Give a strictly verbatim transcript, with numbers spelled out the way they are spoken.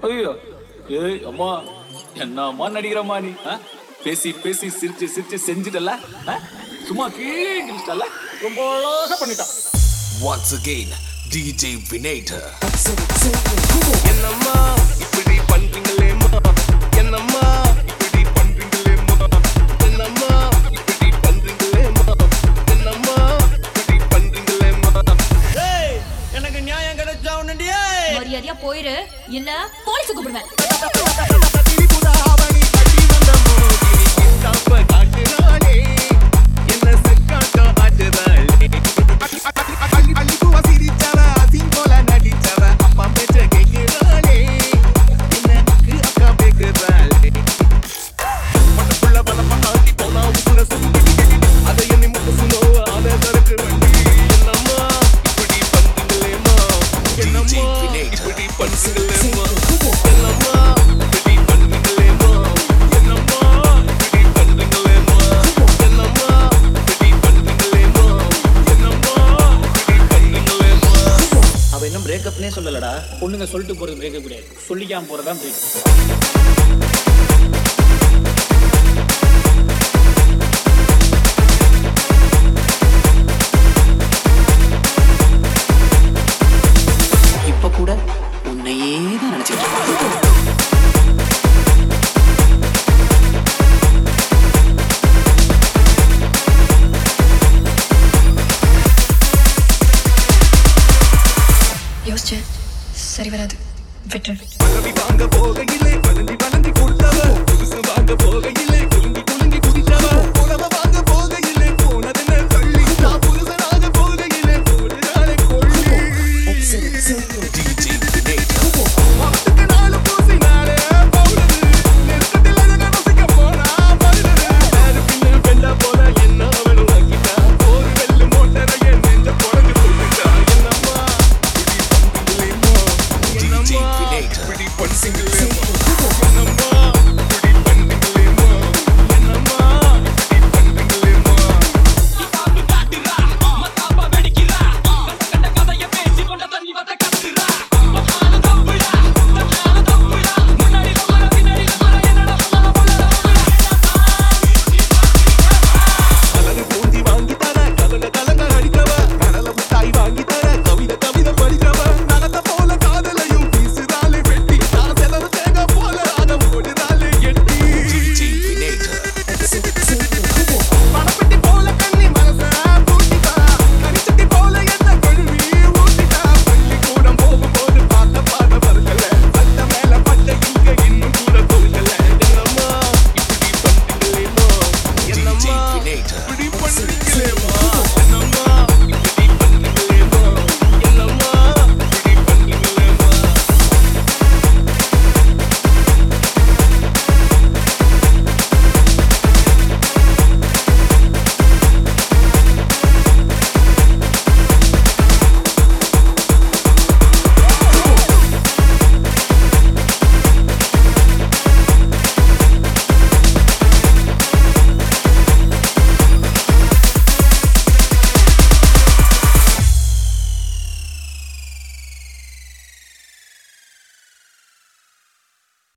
ஐயோ ஏய் அம்மா என்னம்மா நடிக்கிறம்மா நீ பேசி பேசி சிரிச்சு சிரிச்சு செஞ்சுட்டல சும்மா கீழிச்சிட்டல ரொம்ப அழகா பண்ணிட்டான். Once again D J Vinator. என்னம்மா இப்படி பண்றீங்களேம்மா, என்னம்மா இப்படி பண்றீங்களேம்மா, என்னம்மா இப்படி பண்றீங்களேம்மா, என்னம்மா இப்படி பண்றீங்களேம்மா. ஏய் எனக்கு நியாயம் கிடைச்சா உன்னியே மரியாதையா போயிரு இல்ல போலீஸ் கூப்பிடுவேன். பிரேக்கப்னே சொல்லலடா, பொண்ணுங்க சொல்லிட்டு போறது பிரேக்கப் கிடையாது, சொல்லிக்காம போறதான் பிரேக்கப். இப்ப கூட உன்னையே தான் நினைச்சிட்டு யோசிச்சேன், சரி வராது, விட்டு. வாங்க போகையிலே வளர்ந்து வளர்ந்து கொடுத்தவ, புதுசு வாங்க போகையிலே குலுங்கி குலுங்கி குதிச்சவ, புலவ வாங்க போகையிலே போனதென்ன தள்ளி, நான் புதுசனாக போகையிலே போடுறாளே கொள்ளி. D J Vinator. மாட்டுக்கு நாலு பூசினாலே பவுடரு, நெருக்கத்தில் அழகா ரசிக்க போனா பவுடரு, நேரு பின்னு வெள்ள போல என்ன அவளும் ஆக்கிட்டா, ஒரு வெள்ளு மோட்டரையே நெஞ்ச பொழந்து கொண்டுட்டா. என்னம்மா D J Vinator. இப்படி பண்றீங்களேம்மா.